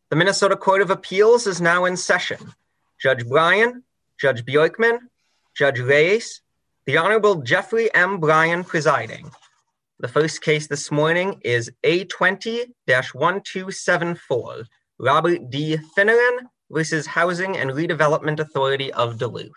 The Minnesota Court of Appeals is now in session. Judge Bryan, Judge Bjorkman, Judge Reyes, the Honorable Jeffrey M. Bryan presiding. The first case this morning is A20-1274, Robert D. Finneran versus Housing and Redevelopment Authority of Duluth.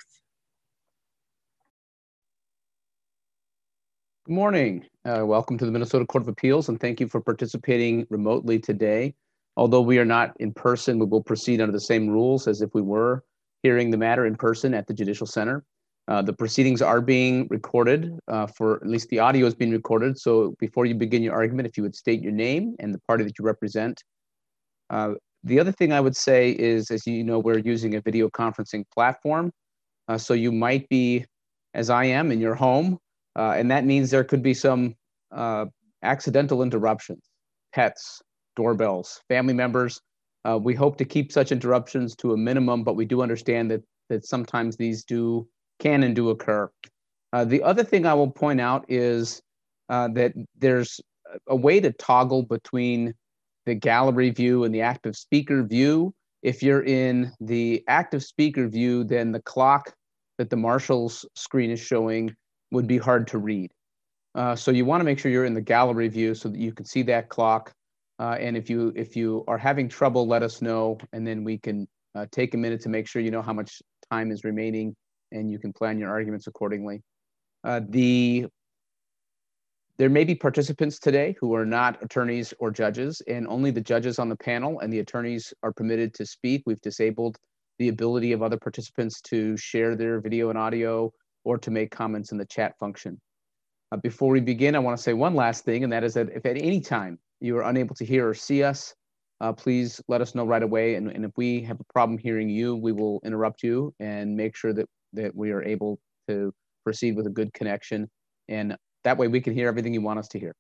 Good morning. Welcome to the Minnesota Court of Appeals, and thank you for participating remotely today. Although we are not in person, we will proceed under the same rules as if we were hearing the matter in person at the Judicial Center. The proceedings are being recorded, for at least the audio is being recorded. So before you begin your argument, if you would state your name and the party that you represent. The other thing I would say is, as you know, we're using a video conferencing platform. So you might be, as I am, in your home, and that means there could be some accidental interruptions, pets, doorbells, family members. We hope to keep such interruptions to a minimum, but we do understand that sometimes these can and do occur. The other thing I will point out is that there's a way to toggle between the gallery view and the active speaker view. If you're in the active speaker view, then the clock that the marshal's screen is showing would be hard to read. So you want to make sure you're in the gallery view so that you can see that clock. And if you are having trouble, let us know, and then we can take a minute to make sure you know how much time is remaining, and you can plan your arguments accordingly. There may be participants today who are not attorneys or judges, and only the judges on the panel and the attorneys are permitted to speak. We've disabled the ability of other participants to share their video and audio or to make comments in the chat function. Before we begin, I want to say one last thing, and that is that if at any time you are unable to hear or see us, please let us know right away. And if we have a problem hearing you, we will interrupt you and make sure that we are able to proceed with a good connection. And that way we can hear everything you want us to hear.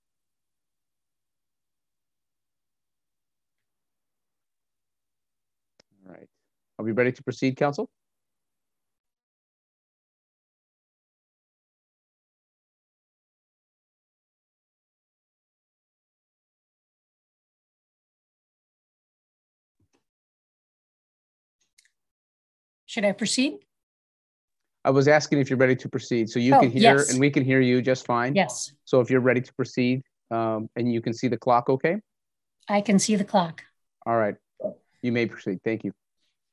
All right. Are we ready to proceed, counsel? Should I proceed? I was asking if you're ready to proceed. So you can hear and we can hear you just fine. Yes. So if you're ready to proceed and you can see the clock, okay? I can see the clock. All right. You may proceed. Thank you.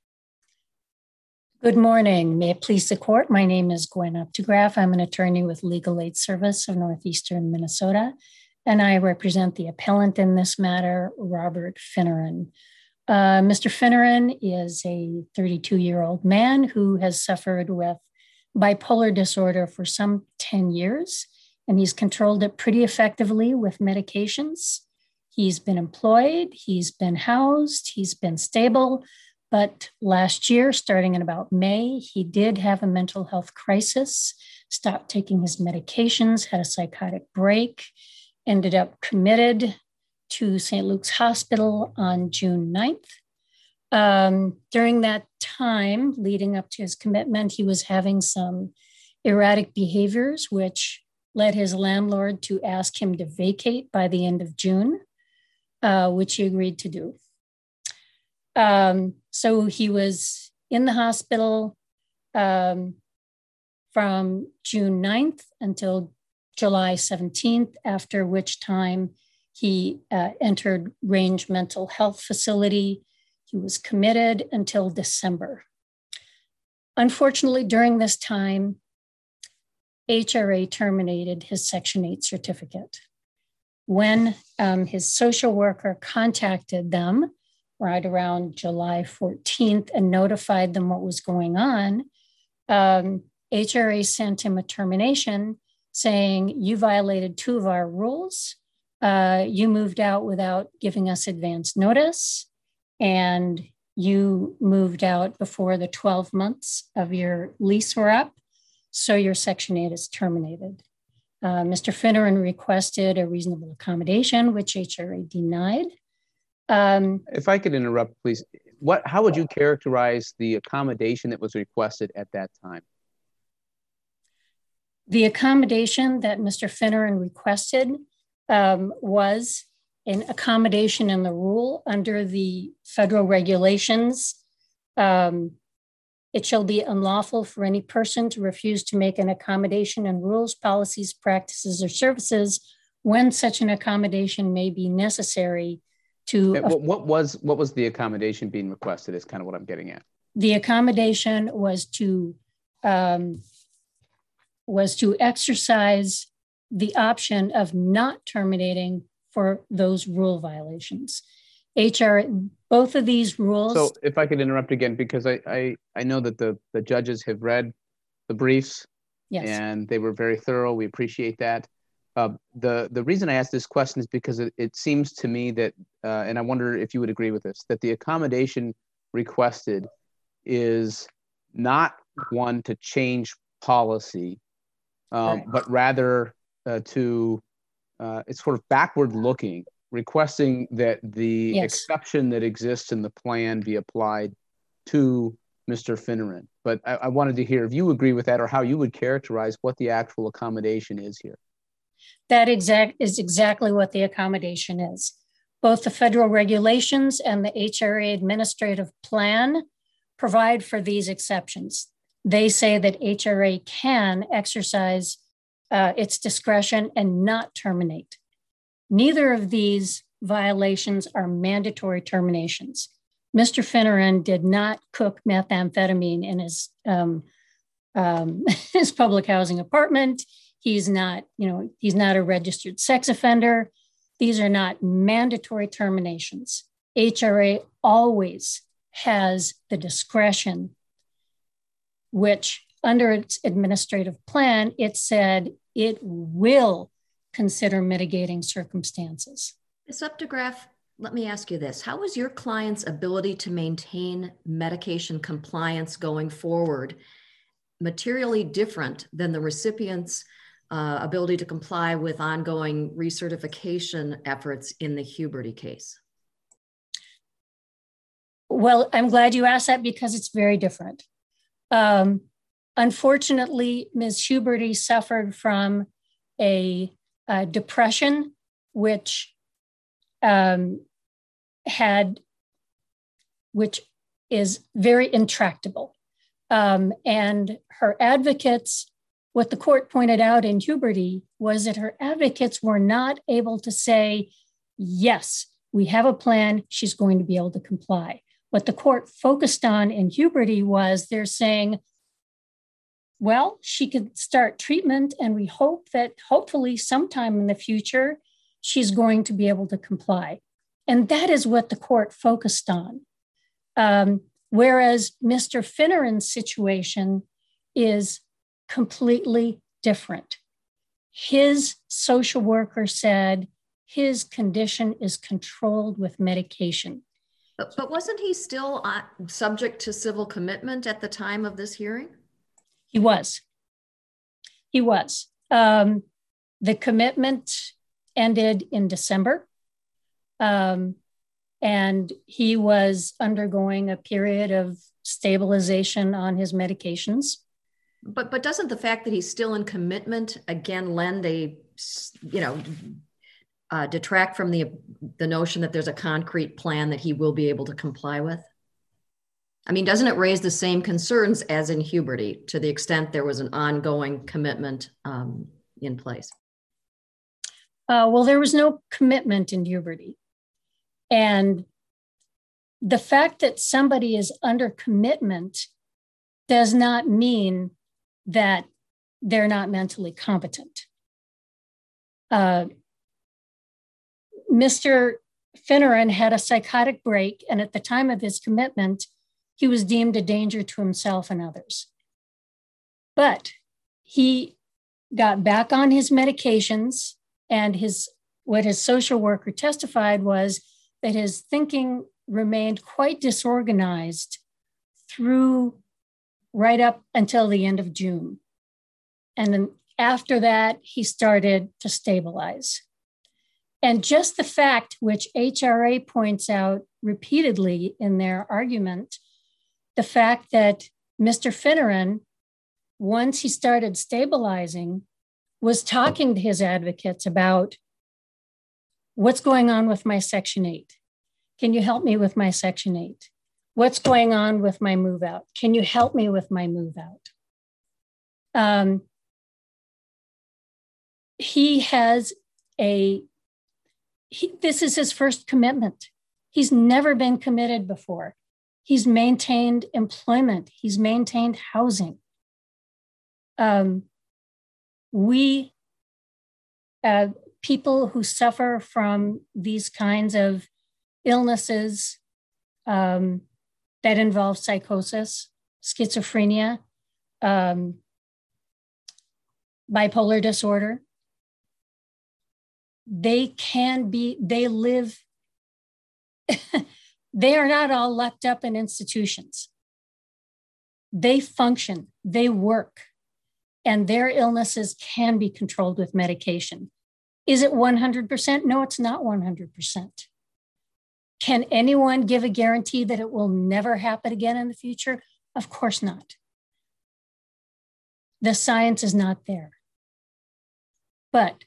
Good morning. May it please the court. My name is Gwen Updegraff. I'm an attorney with Legal Aid Service of Northeastern Minnesota, and I represent the appellant in this matter, Robert Finneran. Mr. Finneran is a 32-year-old man who has suffered with bipolar disorder for some 10 years, and he's controlled it pretty effectively with medications. He's been employed, he's been housed, he's been stable, but last year, starting in about May, he did have a mental health crisis, stopped taking his medications, had a psychotic break, ended up committed to St. Luke's Hospital on June 9th. During that time, leading up to his commitment, he was having some erratic behaviors, which led his landlord to ask him to vacate by the end of June, which he agreed to do. So he was in the hospital from June 9th until July 17th, after which time he entered Range Mental Health Facility. He was committed until December. Unfortunately, during this time, HRA terminated his Section 8 certificate. When his social worker contacted them right around July 14th and notified them what was going on, HRA sent him a termination saying, "You violated 2 of our rules. You moved out without giving us advance notice, and you moved out before the 12 months of your lease were up, so your Section 8 is terminated." Mr. Finneran requested a reasonable accommodation, which HRA denied. If I could interrupt, please. How would you characterize the accommodation that was requested at that time? The accommodation that Mr. Finneran requested was an accommodation in the rule under the federal regulations. It shall be unlawful for any person to refuse to make an accommodation in rules, policies, practices, or services when such an accommodation may be necessary to. What was the accommodation being requested is kind of what I'm getting at. The accommodation was to exercise the option of not terminating for those rule violations. Both of these rules. So if I could interrupt again, because I know that the judges have read the briefs. Yes. And they were very thorough. We appreciate that. The reason I asked this question is because it seems to me that, and I wonder if you would agree with this, that the accommodation requested is not one to change policy, right, but rather it's sort of backward looking, requesting that the exception that exists in the plan be applied to Mr. Finneran. But I wanted to hear if you agree with that or how you would characterize what the actual accommodation is here. That is exactly what the accommodation is. Both the federal regulations and the HRA administrative plan provide for these exceptions. They say that HRA can exercise its discretion and not terminate. Neither of these violations are mandatory terminations. Mr. Finneran did not cook methamphetamine in his his public housing apartment. He's not a registered sex offender. These are not mandatory terminations. HRA always has the discretion, which under its administrative plan, it said it will consider mitigating circumstances. Ms. Updegraff, let me ask you this. How is your client's ability to maintain medication compliance going forward materially different than the recipient's ability to comply with ongoing recertification efforts in the Huberty case? Well, I'm glad you asked that because it's very different. Unfortunately, Ms. Huberty suffered from a depression, which is very intractable. And her advocates, what the court pointed out in Huberty was that her advocates were not able to say, yes, we have a plan, she's going to be able to comply. What the court focused on in Huberty was they're saying, well, she could start treatment and we hope that hopefully sometime in the future, she's going to be able to comply. And that is what the court focused on. Whereas Mr. Finneran's situation is completely different. His social worker said his condition is controlled with medication. But wasn't he still subject to civil commitment at the time of this hearing? He was. He was. The commitment ended in December. And he was undergoing a period of stabilization on his medications. But doesn't the fact that he's still in commitment again lend detract from the notion that there's a concrete plan that he will be able to comply with? I mean, doesn't it raise the same concerns as in Huberty to the extent there was an ongoing commitment in place? Well, there was no commitment in Huberty. And the fact that somebody is under commitment does not mean that they're not mentally competent. Mr. Finneran had a psychotic break, and at the time of his commitment, he was deemed a danger to himself and others. But he got back on his medications, and what his social worker testified was that his thinking remained quite disorganized through right up until the end of June. And then after that, he started to stabilize. And just the fact, which HRA points out repeatedly in their argument, the fact that Mr. Finneran, once he started stabilizing, was talking to his advocates about What's going on with my Section 8? Can you help me with my Section 8? What's going on with my move out? Can you help me with my move out? This is his first commitment. He's never been committed before. He's maintained employment. He's maintained housing. People who suffer from these kinds of illnesses that involve psychosis, schizophrenia, bipolar disorder, they live, they are not all locked up in institutions. They function, they work, and their illnesses can be controlled with medication. Is it 100%? No, it's not 100%. Can anyone give a guarantee that it will never happen again in the future? Of course not. The science is not there. But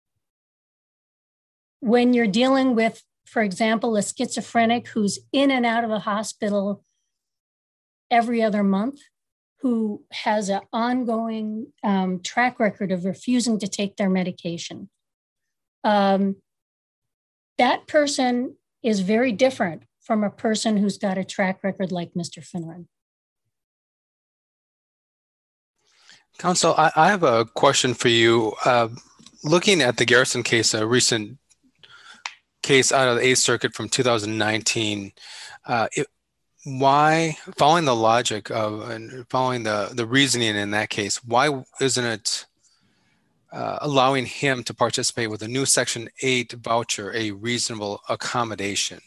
when you're dealing with, for example, a schizophrenic who's in and out of a hospital every other month, who has an ongoing track record of refusing to take their medication, that person is very different from a person who's got a track record like Mr. Finneran. Counsel, I have a question for you. Looking at the Garrison case, a recent case out of the 8th Circuit from 2019, why, following the logic of and following the reasoning in that case, why isn't it allowing him to participate with a new Section 8 voucher a reasonable accommodation?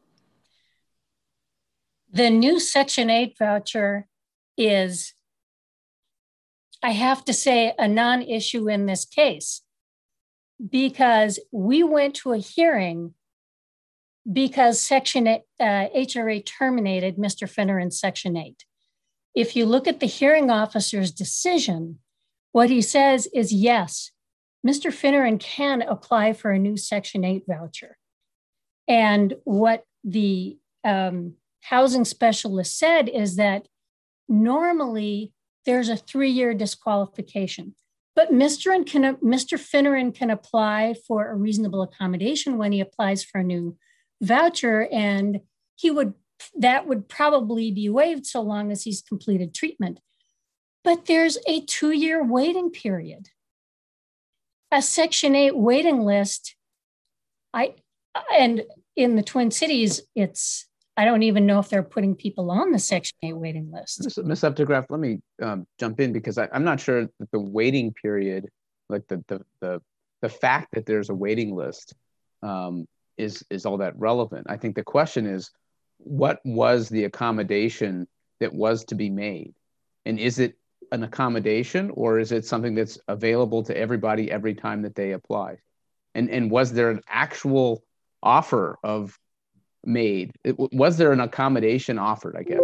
The new Section 8 voucher is, I have to say, a non-issue in this case, because we went to a hearing because Section 8, HRA terminated Mr. Finneran's Section 8. If you look at the hearing officer's decision, what he says is, yes, Mr. Finneran can apply for a new Section 8 voucher. And what the housing specialist said is that normally there's a 3-year disqualification, but Mr. Finneran can apply for a reasonable accommodation when he applies for a new voucher, and that would probably be waived so long as he's completed treatment. But there's a 2-year waiting period. A Section 8 waiting list, and in the Twin Cities, I don't even know if they're putting people on the Section 8 waiting list. Ms. Updegraff, let me jump in, because I'm not sure that the waiting period, like the fact that there's a waiting list is all that relevant. I think the question is, what was the accommodation that was to be made? And is it an accommodation, or is it something that's available to everybody every time that they apply? And was there an actual offer of made? Was there an accommodation offered, I guess?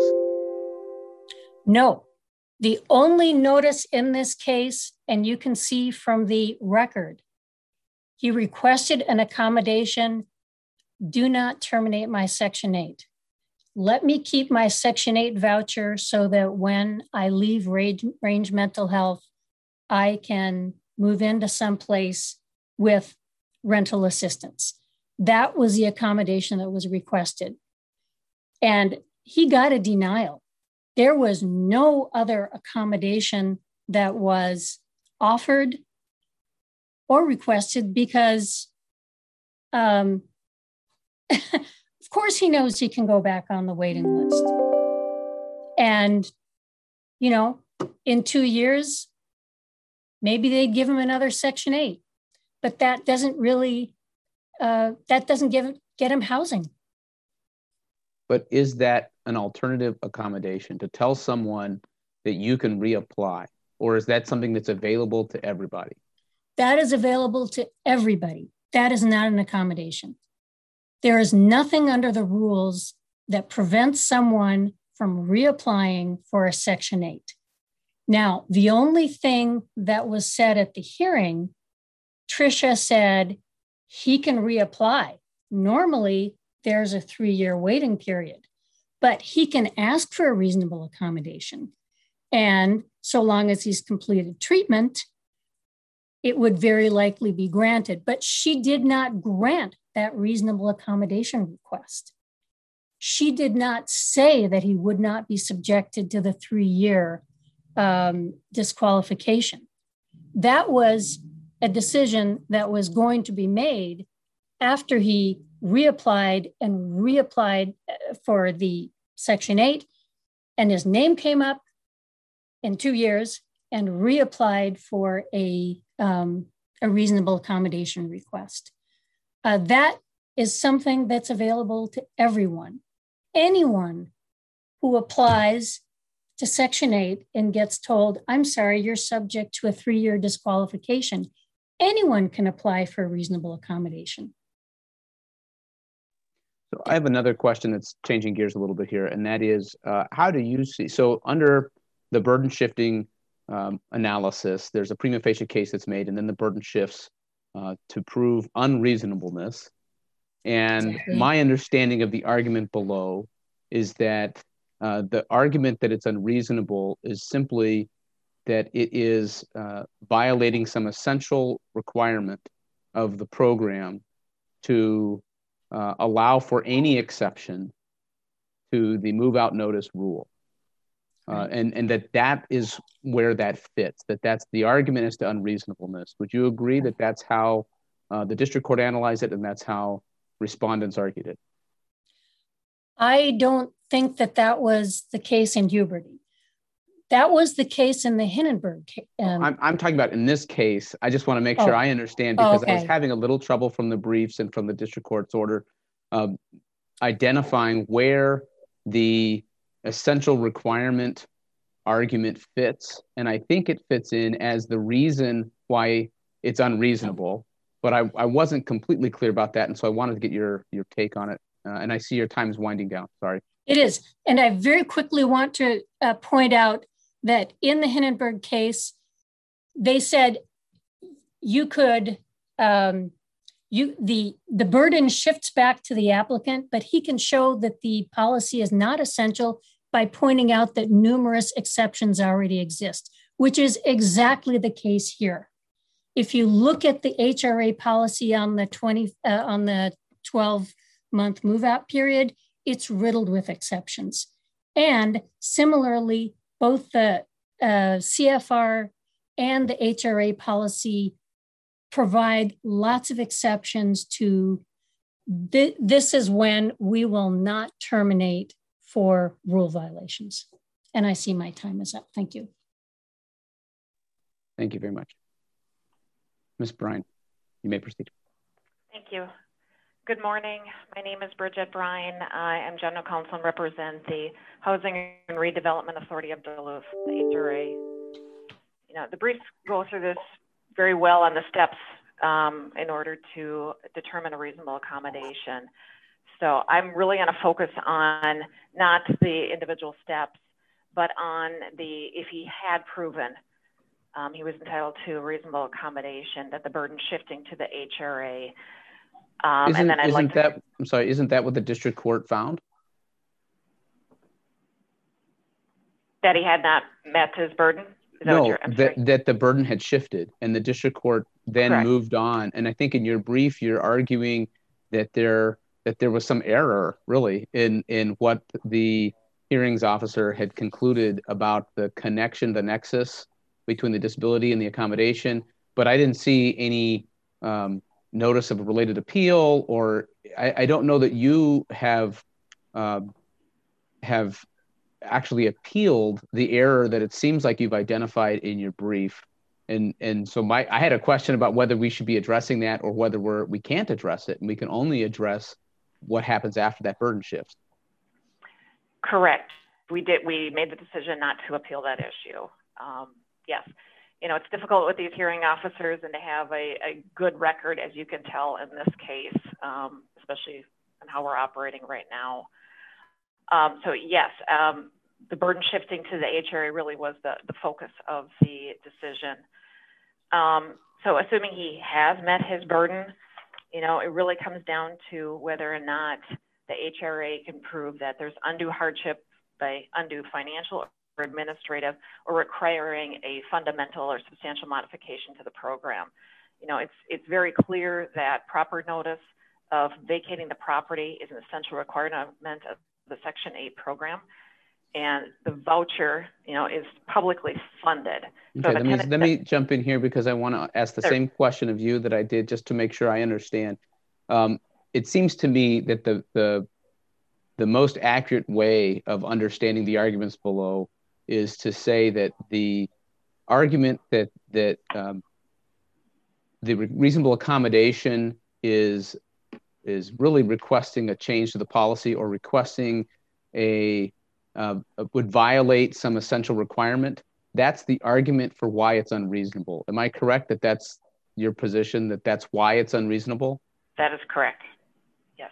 No. The only notice in this case, and you can see from the record, he requested an accommodation. Do not terminate my Section 8. Let me keep my Section 8 voucher so that when I leave Range Mental Health, I can move into someplace with rental assistance. That was the accommodation that was requested. And he got a denial. There was no other accommodation that was offered or requested because, of course, he knows he can go back on the waiting list. And, in 2 years, maybe they'd give him another Section 8. But that doesn't really, get him housing. But is that an alternative accommodation to tell someone that you can reapply? Or is that something that's available to everybody? That is available to everybody. That is not an accommodation. There is nothing under the rules that prevents someone from reapplying for a Section 8. Now, the only thing that was said at the hearing, Tricia said he can reapply. Normally, there's a 3-year waiting period, but he can ask for a reasonable accommodation. And so long as he's completed treatment, it would very likely be granted. But she did not grant that reasonable accommodation request. She did not say that he would not be subjected to the 3-year disqualification. That was a decision that was going to be made after he reapplied for the Section 8, and his name came up in 2 years and reapplied for a reasonable accommodation request. That is something that's available to everyone. Anyone who applies to Section 8 and gets told, I'm sorry, you're subject to a 3-year disqualification, anyone can apply for a reasonable accommodation. So I have another question that's changing gears a little bit here, and that is, how do you see, so under the burden shifting analysis, there's a prima facie case that's made, and then the burden shifts to prove unreasonableness. And my understanding of the argument below is that the argument that it's unreasonable is simply that it is violating some essential requirement of the program to allow for any exception to the move out notice rule. And that is where that fits, that's the argument as to unreasonableness. Would you agree that that's how the district court analyzed it, and that's how respondents argued it? I don't think that was the case in Huberty. That was the case in the Hindenburg case. I'm talking about in this case. I just want to make sure I understand, because I was having a little trouble from the briefs and from the district court's order identifying where the essential requirement argument fits. And I think it fits in as the reason why it's unreasonable, but I wasn't completely clear about that. And so I wanted to get your take on it. And I see your time is winding down. Sorry. It is. And I very quickly want to point out that in the Hindenburg case, they said you could, the burden shifts back to the applicant, but he can show that the policy is not essential by pointing out that numerous exceptions already exist, which is exactly the case here. If you look at the HRA policy on the 12-month move-out period, it's riddled with exceptions. And similarly, both the CFR and the HRA policy provide lots of exceptions to this is when we will not terminate for rule violations. And I see my time is up. Thank you. Thank you very much. Ms. Bryan, you may proceed. Thank you. Good morning. My name is Bridget Bryan. I am General Counsel and represent the Housing and Redevelopment Authority of Duluth, the HRA. You know, the briefs go through this very well on the steps in order to determine a reasonable accommodation. So I'm really going to focus on not the individual steps, but on if he had proven he was entitled to a reasonable accommodation, that the burden shifting to the HRA. Isn't that what the district court found? That he had not met his burden? That the burden had shifted, and the district court then moved on. And I think in your brief, you're arguing that there was some error, really, in what the hearings officer had concluded about the connection, the nexus between the disability and the accommodation. But I didn't see any notice of a related appeal, or I don't know that you have actually appealed the error that it seems like you've identified in your brief. And so I had a question about whether we should be addressing that or whether we can't address it, and we can only address what happens after that burden shifts. Correct. We made the decision not to appeal that issue. Yes. You know, it's difficult with these hearing officers and to have a good record, as you can tell in this case, especially in how we're operating right now. So yes, the burden shifting to the HRA really was the focus of the decision. So assuming he has met his burden, It really comes down to whether or not the HRA can prove that there's undue hardship by undue financial or administrative or requiring a fundamental or substantial modification to the program. It's very clear that proper notice of vacating the property is an essential requirement of the Section 8 program. And the voucher, is publicly funded. Okay, So let me jump in here because I want to ask the Sure. same question of you that I did just to make sure I understand. It seems to me that the most accurate way of understanding the arguments below is to say that the argument that the reasonable accommodation is really requesting a change to the policy or requesting would violate some essential requirement. That's the argument for why it's unreasonable. Am I correct that that's your position, that that's why it's unreasonable? That is correct. Yes.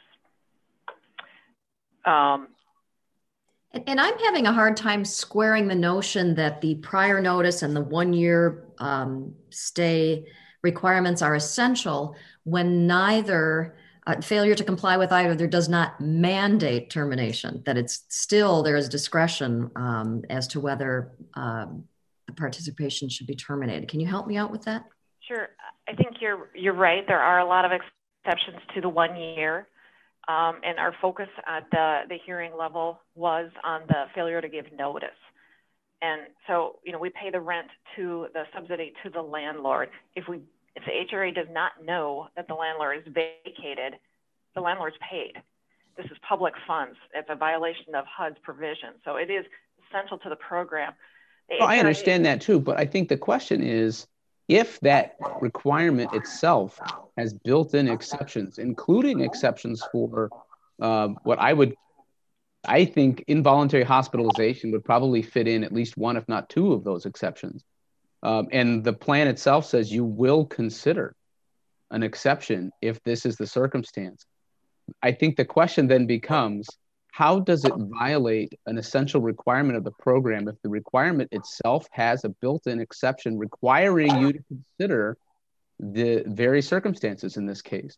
And I'm having a hard time squaring the notion that the prior notice and the 1-year stay requirements are essential when neither failure to comply with either does not mandate termination, that it's still, there is discretion as to whether the participation should be terminated. Can you help me out with that? Sure. I think you're right. There are a lot of exceptions to the 1 year. And our focus at the hearing level was on the failure to give notice. And so, we pay the rent to the subsidy to the landlord. If the HRA does not know that the landlord is vacated, the landlord's paid. This is public funds. It's a violation of HUD's provision. So it is essential to the program. I understand that too, but I think the question is, if that requirement itself has built-in exceptions, including exceptions for what I think involuntary hospitalization would probably fit in at least one, if not two of those exceptions. And the plan itself says you will consider an exception if this is the circumstance. I think the question then becomes, how does it violate an essential requirement of the program if the requirement itself has a built-in exception requiring you to consider the very circumstances in this case?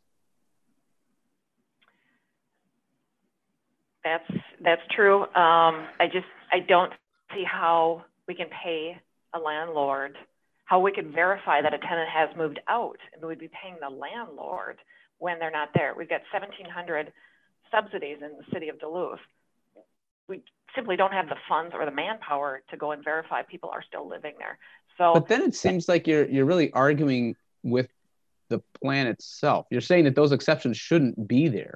That's true. I don't see how we can pay a landlord, how we could verify that a tenant has moved out, and we'd be paying the landlord when they're not there. We've got 1,700 subsidies in the city of Duluth. We simply don't have the funds or the manpower to go and verify people are still living there. So, but then it seems like you're really arguing with the plan itself. You're saying that those exceptions shouldn't be there.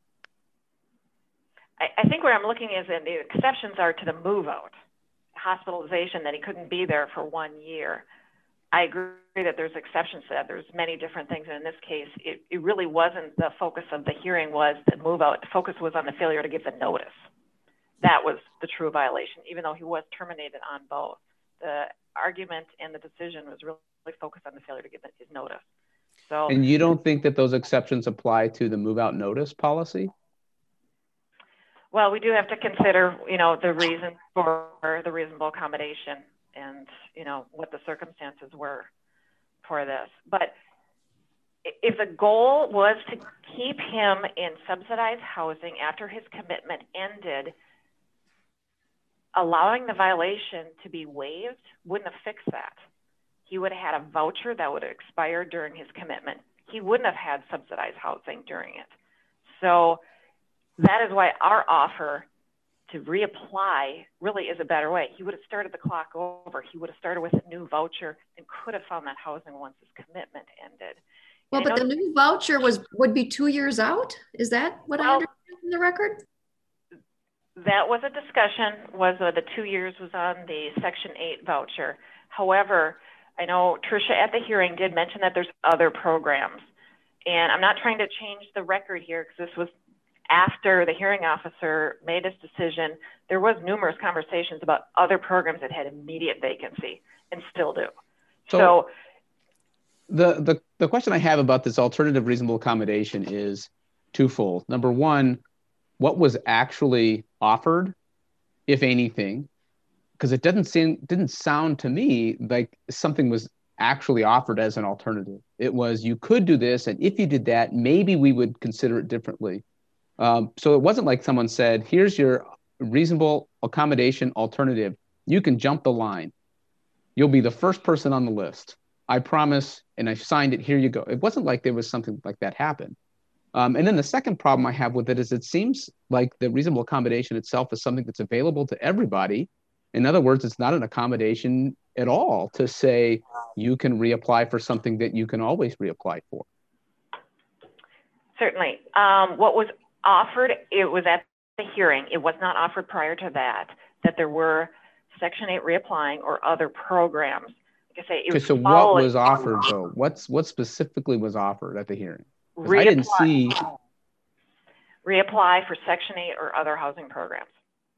I think where I'm looking is that the exceptions are to the move out, hospitalization, that he couldn't be there for 1 year. I agree that there's exceptions to that. There's many different things. And in this case, it really wasn't the focus of the hearing was the move out. The focus was on the failure to give the notice. That was the true violation, even though he was terminated on both. The argument and the decision was really focused on the failure to give his notice. So, and you don't think that those exceptions apply to the move out notice policy? Well, we do have to consider, the reason for the reasonable accommodation and, what the circumstances were for this. But if the goal was to keep him in subsidized housing after his commitment ended, allowing the violation to be waived wouldn't have fixed that. He would have had a voucher that would have expired during his commitment. He wouldn't have had subsidized housing during it. So that is why our offer to reapply really is a better way. He would have started the clock over. He would have started with a new voucher and could have found that housing once his commitment ended. Well, but the new voucher would be 2 years out? Is that what I understand from the record? That was a discussion, the 2 years was on the Section 8 voucher. However, I know Tricia at the hearing did mention that there's other programs. And I'm not trying to change the record here because this was after the hearing officer made his decision. There was numerous conversations about other programs that had immediate vacancy and still do. So the question I have about this alternative reasonable accommodation is twofold. Number one, what was actually offered, if anything? Because it didn't sound to me like something was actually offered as an alternative. It was, you could do this, and if you did that, maybe we would consider it differently. So it wasn't like someone said, here's your reasonable accommodation alternative. You can jump the line. You'll be the first person on the list. I promise, and I signed it, here you go. It wasn't like there was something like that happen. And then the second problem I have with it is it seems like the reasonable accommodation itself is something that's available to everybody. In other words, it's not an accommodation at all to say you can reapply for something that you can always reapply for. Certainly. What was offered, it was at the hearing. It was not offered prior to that there were Section 8 reapplying or other programs. Like I say, it was so what was offered though? What specifically was offered at the hearing? I didn't see. Reapply for Section 8 or other housing programs.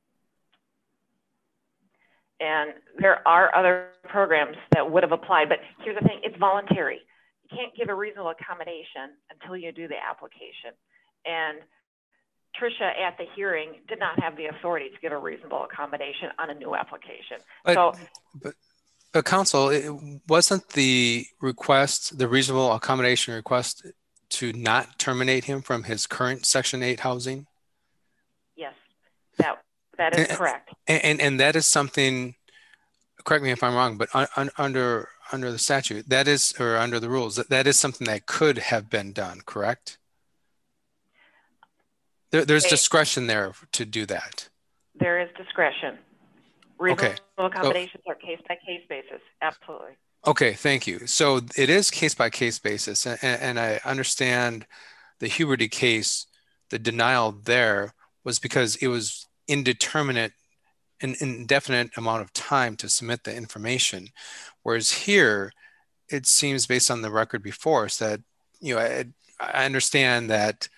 And there are other programs that would have applied, but here's the thing, it's voluntary. You can't give a reasonable accommodation until you do the application. And Tricia at the hearing did not have the authority to give a reasonable accommodation on a new application. But counsel, wasn't the request, the reasonable accommodation request, to not terminate him from his current Section 8 housing? Yes, that is correct. And that is something, correct me if I'm wrong, but under the statute, that is, or under the rules, that is something that could have been done, correct? There's discretion there to do that. There is discretion. Reasonable accommodations are case-by-case basis, absolutely. Okay, thank you. So it is case-by-case basis, and I understand the Huberty case, the denial there was because it was indeterminate, an indefinite amount of time to submit the information. Whereas here, it seems based on the record before us that, I understand that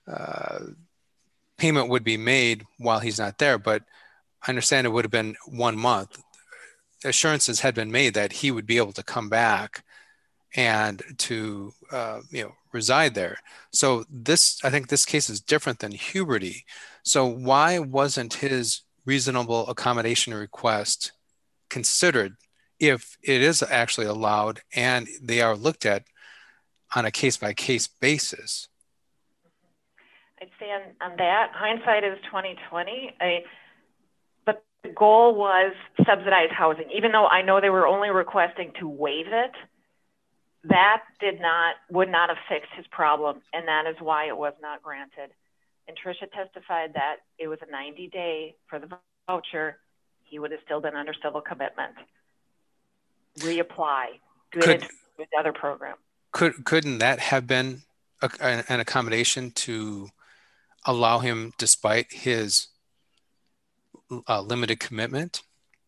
payment would be made while he's not there, but I understand it would have been 1 month. Assurances had been made that he would be able to come back and to reside there. So I think this case is different than Huberty. So why wasn't his reasonable accommodation request considered if it is actually allowed and they are looked at on a case-by-case basis? I'd say on that, hindsight is 2020. But the goal was subsidized housing. Even though I know they were only requesting to waive it, that would not have fixed his problem, and that is why it was not granted. And Tricia testified that it was a 90-day for the voucher. He would have still been under civil commitment. Reapply, do it with the other program. Couldn't that have been an accommodation to allow him despite his limited commitment?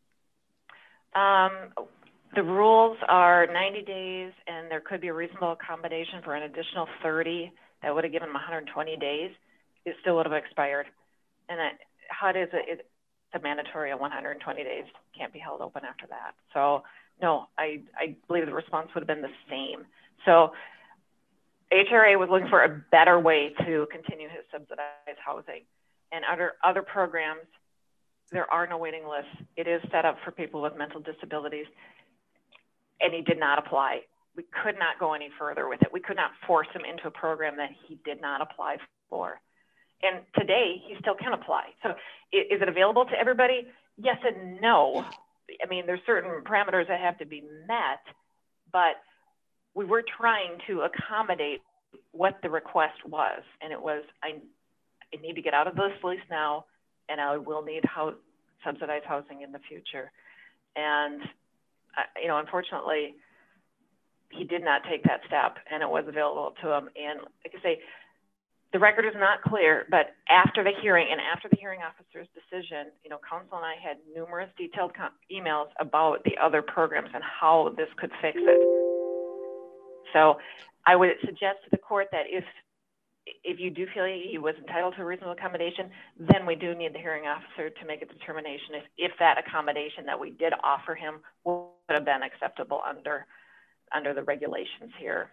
The rules are 90 days, and there could be a reasonable accommodation for an additional 30. That would have given him 120 days. It still would have expired. And HUD is it's a mandatory of 120 days. Can't be held open after that. So no, I believe the response would have been the same. So HRA was looking for a better way to continue his subsidized housing. And under other programs, there are no waiting lists. It is set up for people with mental disabilities, and he did not apply. We could not go any further with it. We could not force him into a program that he did not apply for. And today, he still can apply. So is it available to everybody? Yes and no. I mean, there's certain parameters that have to be met, but we were trying to accommodate what the request was. And it was, I need to get out of this lease now, and I will need subsidized housing in the future. And, unfortunately, he did not take that step, and it was available to him. And like I say, the record is not clear, but after the hearing and after the hearing officer's decision, counsel and I had numerous detailed emails about the other programs and how this could fix it. So I would suggest to the court that if you do feel he was entitled to a reasonable accommodation, then we do need the hearing officer to make a determination if that accommodation that we did offer him would have been acceptable under the regulations here.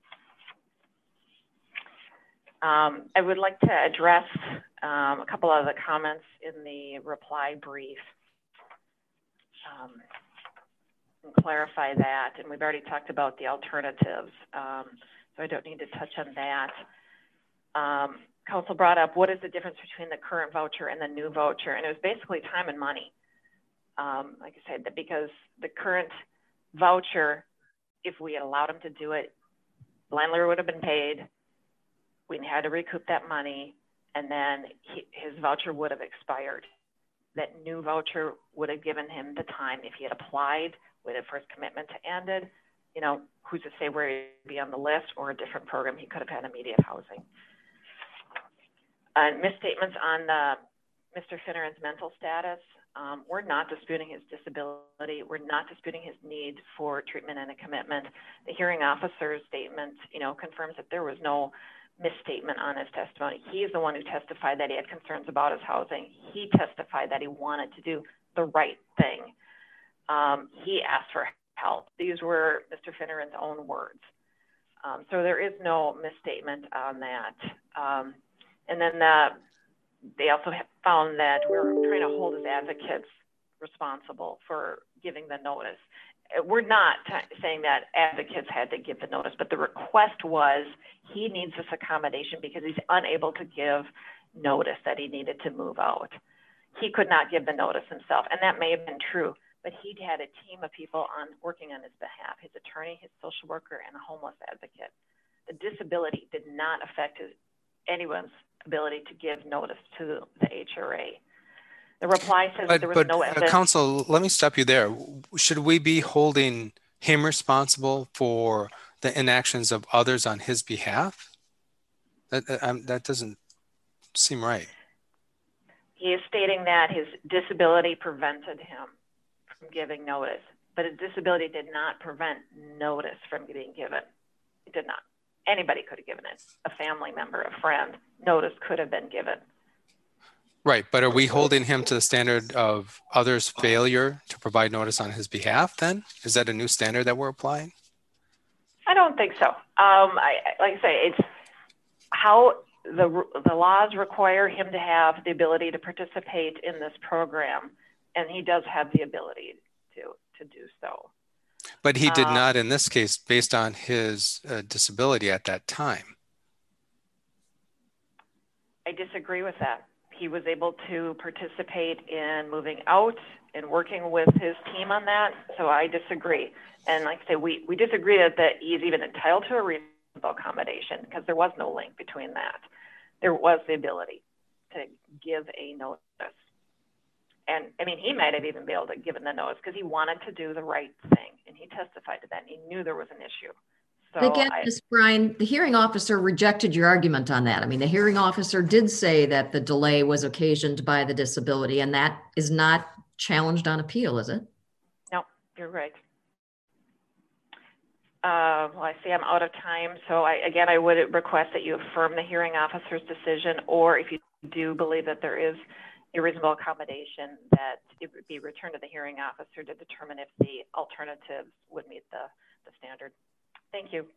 I would like to address a couple of the comments in the reply brief. and clarify that. And we've already talked about the alternatives, so I don't need to touch on that. Council brought up, what is the difference between the current voucher and the new voucher? And it was basically time and money. Like I said, because the current voucher, if we had allowed him to do it, landlord would have been paid. We had to recoup that money, and then his voucher would have expired. That new voucher would have given him the time. If he had applied, waited for his commitment to ended, you know, who's to say where he'd be on the list or a different program, he could have had immediate housing. Misstatements on Mr. Finneran's mental status. We're not disputing his disability. We're not disputing his need for treatment and a commitment. The hearing officer's statement, you know, confirms that there was no misstatement on his testimony. He is the one who testified that he had concerns about his housing. He testified that he wanted to do the right thing. He asked for help. These were Mr. Finneran's own words. So there is no misstatement on that. And then they also found that we're trying to hold his advocates responsible for giving the notice. We're not saying that advocates had to give the notice, but the request was he needs this accommodation because he's unable to give notice that he needed to move out. He could not give the notice himself, and that may have been true, but he had a team of people working on his behalf, his attorney, his social worker, and a homeless advocate. The disability did not affect anyone's ability to give notice to the HRA. The reply says there was no evidence. Counsel, let me stop you there. Should we be holding him responsible for the inactions of others on his behalf? That doesn't seem right. He is stating that his disability prevented him from giving notice, but his disability did not prevent notice from being given. It did not. Anybody could have given it. A family member, a friend, notice could have been given. Right, but are we holding him to the standard of others' failure to provide notice on his behalf then? Is that a new standard that we're applying? I don't think so. Like I say, it's how the laws require him to have the ability to participate in this program, and he does have the ability to do so. But he did not in this case based on his disability at that time. I disagree with that. He was able to participate in moving out and working with his team on that, so I disagree. And like I say, we disagree that he's even entitled to a reasonable accommodation because there was no link between that. There was the ability to give a notice. And I mean, he might have even been able to give the notice because he wanted to do the right thing, and he testified to that. And he knew there was an issue. So again, Ms. Bryan, the hearing officer rejected your argument on that. I mean, the hearing officer did say that the delay was occasioned by the disability, and that is not challenged on appeal, is it? No, you're right. Well, I see I'm out of time. So I would request that you affirm the hearing officer's decision, or if you do believe that there is a reasonable accommodation, that it would be returned to the hearing officer to determine if the alternatives would meet the standard. Thank you.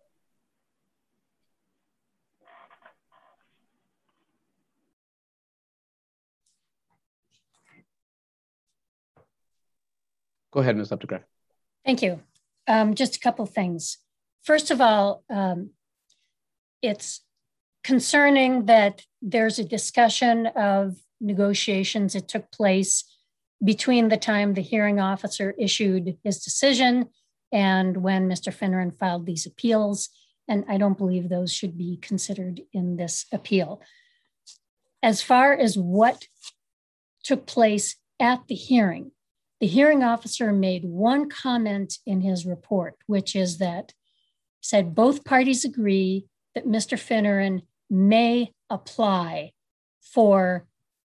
Go ahead, Ms. Updegraff. Thank you. Just a couple things. First of all, it's concerning that there's a discussion of negotiations that took place between the time the hearing officer issued his decision and when Mr. Finneran filed these appeals, and I don't believe those should be considered in this appeal. As far as what took place at the hearing officer made one comment in his report, which is that said both parties agree that Mr. Finneran may reapply for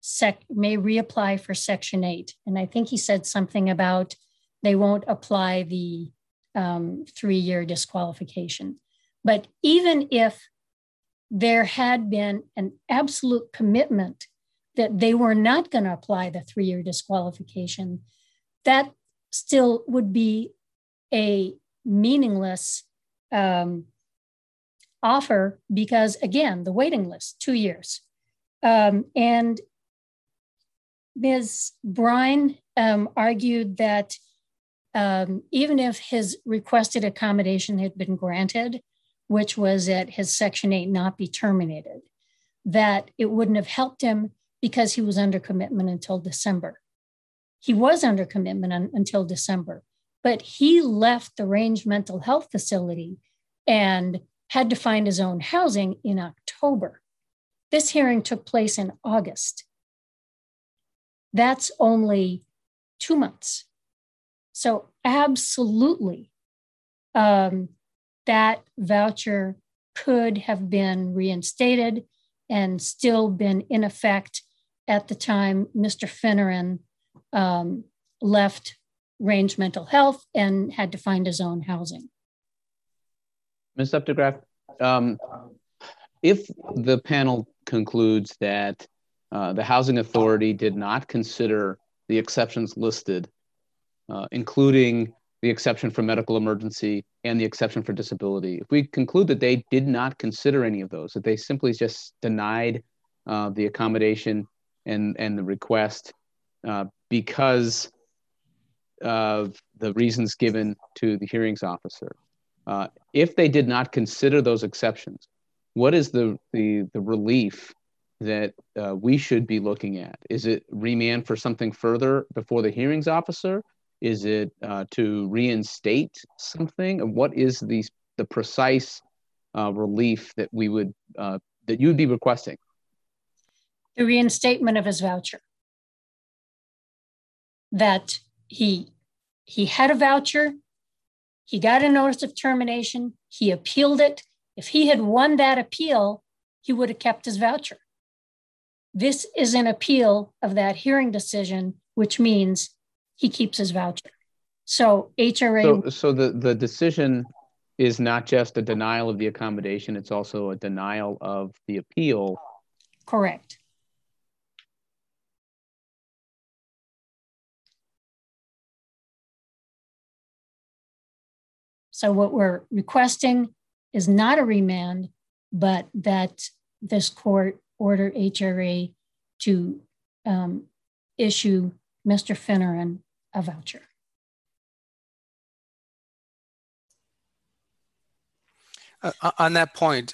Section 8. And I think he said something about they won't apply the 3-year disqualification. But even if there had been an absolute commitment that they were not going to apply the 3-year disqualification, that still would be a meaningless offer because, again, the waiting list, 2 years. And Ms. Bryan argued that even if his requested accommodation had been granted, which was that his Section 8 not be terminated, that it wouldn't have helped him because he was under commitment until December. He was under commitment until December, but he left the Range Mental Health Facility and had to find his own housing in October. This hearing took place in August. That's only 2 months. So absolutely, that voucher could have been reinstated and still been in effect at the time Mr. Finneran left Range Mental Health and had to find his own housing. Ms. Updegraff, if the panel concludes that the Housing Authority did not consider the exceptions listed, including the exception for medical emergency and the exception for disability, if we conclude that they did not consider any of those, that they simply just denied the accommodation and the request because of the reasons given to the hearings officer, if they did not consider those exceptions, what is the relief that we should be looking at? Is it remand for something further before the hearings officer? Is it to reinstate something? And what is the precise relief that we would that you would be requesting? The reinstatement of his voucher. That he had a voucher, he got a notice of termination, he appealed it. If he had won that appeal, he would have kept his voucher. This is an appeal of that hearing decision, which means he keeps his voucher. So HRA. So the decision is not just a denial of the accommodation, it's also a denial of the appeal. Correct. So what we're requesting is not a remand, but that this court order HRA to issue Mr. Finneran a voucher. On that point,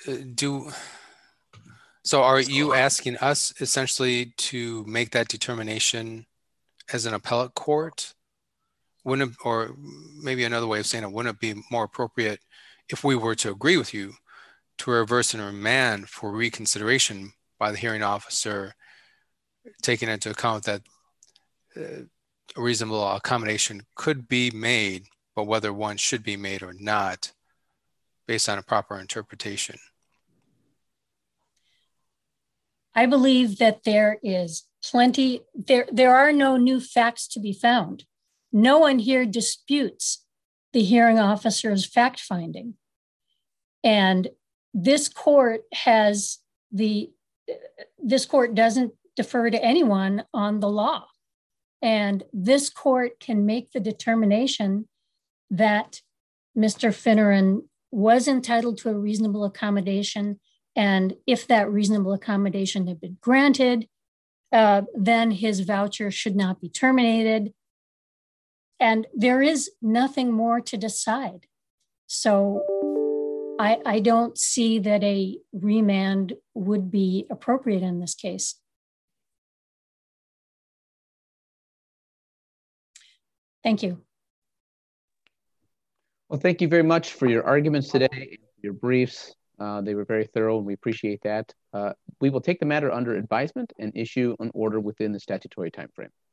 so are you asking us essentially to make that determination as an appellate court? Wouldn't it, or maybe another way of saying it, wouldn't it be more appropriate if we were to agree with you to reverse and remand for reconsideration by the hearing officer, taking into account that a reasonable accommodation could be made, but whether one should be made or not based on a proper interpretation? I believe that there is plenty, there are no new facts to be found. No one here disputes the hearing officer's fact finding. And this court doesn't defer to anyone on the law. And this court can make the determination that Mr. Finneran was entitled to a reasonable accommodation. And if that reasonable accommodation had been granted, then his voucher should not be terminated. And there is nothing more to decide. So I don't see that a remand would be appropriate in this case. Thank you. Well, thank you very much for your arguments today, your briefs. They were very thorough and we appreciate that. We will take the matter under advisement and issue an order within the statutory timeframe.